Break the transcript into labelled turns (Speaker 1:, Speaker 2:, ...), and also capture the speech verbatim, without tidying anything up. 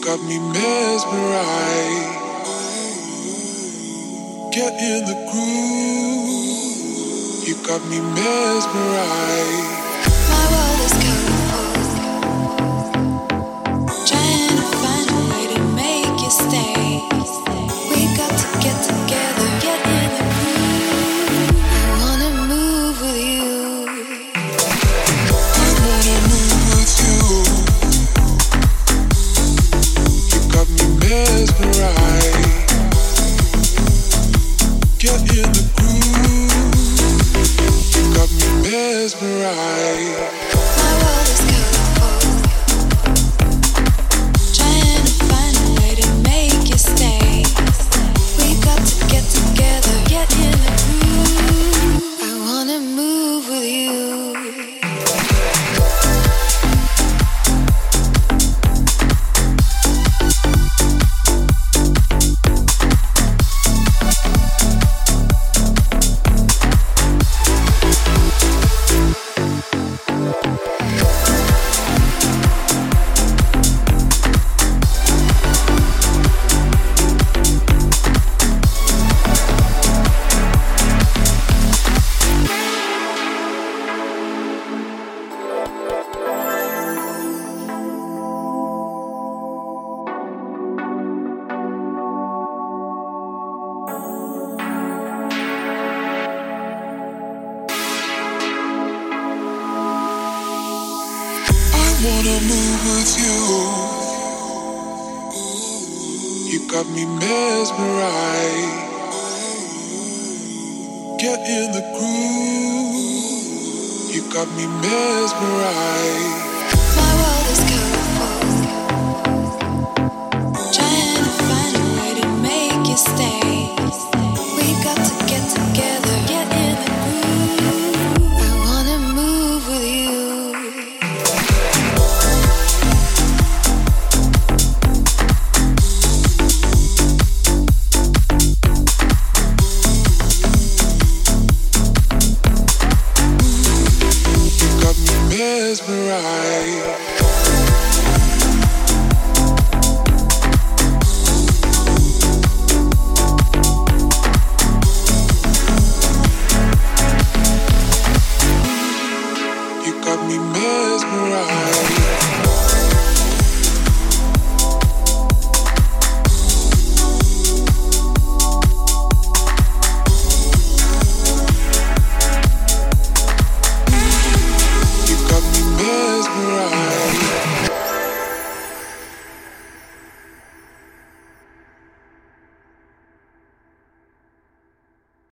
Speaker 1: got me mesmerized. Get in the groove. You got me mesmerized.
Speaker 2: My world is colorful. Trying to find a way to make you stay. We got to get together, get in the groove. I wanna move with you.
Speaker 1: I wanna move with you. You got me mesmerized. Get in the groove. You got me mesmerized.
Speaker 2: My world is colorful. Trying to find a way to make you stay. We got to get together, get in the groove. I wanna move with you.
Speaker 1: I wanna move with you. You got me mesmerized. Get in the groove. You got me mesmerized.
Speaker 2: My world is colorful. Trying to find a way to make you stay. We got to get together, get in the groove. I wanna move with you.
Speaker 1: You got me mesmerized. You got me mesmerized.